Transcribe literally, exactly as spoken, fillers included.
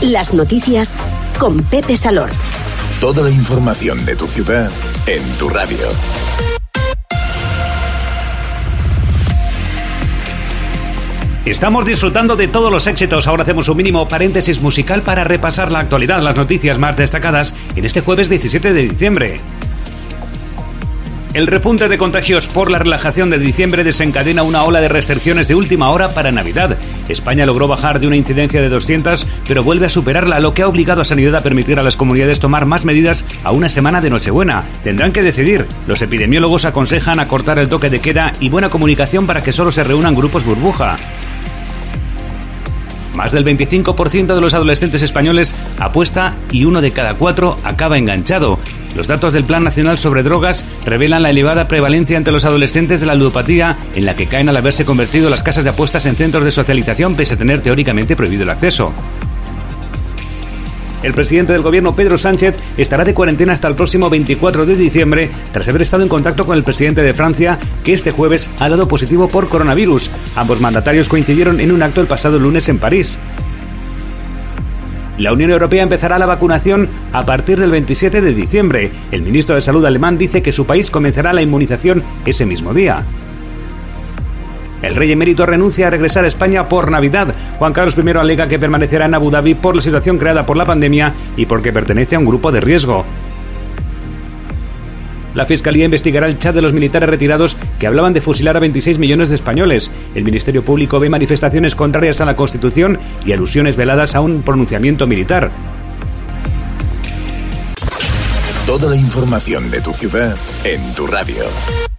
Las noticias con Pepe Salort. Toda la información de tu ciudad en tu radio. Estamos disfrutando de todos los éxitos. Ahora hacemos un mínimo paréntesis musical para repasar la actualidad, las noticias más destacadas en este jueves diecisiete de diciembre. El repunte de contagios por la relajación de diciembre desencadena una ola de restricciones de última hora para Navidad. España logró bajar de una incidencia de doscientos, pero vuelve a superarla, lo que ha obligado a Sanidad a permitir a las comunidades tomar más medidas a una semana de Nochebuena. Tendrán que decidir. Los epidemiólogos aconsejan acortar el toque de queda y buena comunicación para que solo se reúnan grupos burbuja. Más del veinticinco por ciento de los adolescentes españoles apuesta y uno de cada cuatro acaba enganchado. Los datos del Plan Nacional sobre Drogas revelan la elevada prevalencia entre los adolescentes de la ludopatía, en la que caen al haberse convertido las casas de apuestas en centros de socialización pese a tener teóricamente prohibido el acceso. El presidente del gobierno, Pedro Sánchez, estará de cuarentena hasta el próximo veinticuatro de diciembre, tras haber estado en contacto con el presidente de Francia, que este jueves ha dado positivo por coronavirus. Ambos mandatarios coincidieron en un acto el pasado lunes en París. La Unión Europea empezará la vacunación a partir del veintisiete de diciembre. El ministro de Salud alemán dice que su país comenzará la inmunización ese mismo día. El rey emérito renuncia a regresar a España por Navidad. Juan Carlos primero alega que permanecerá en Abu Dhabi por la situación creada por la pandemia y porque pertenece a un grupo de riesgo. La Fiscalía investigará el chat de los militares retirados que hablaban de fusilar a veintiséis millones de españoles. El Ministerio Público ve manifestaciones contrarias a la Constitución y alusiones veladas a un pronunciamiento militar. Toda la información de tu ciudad en tu radio.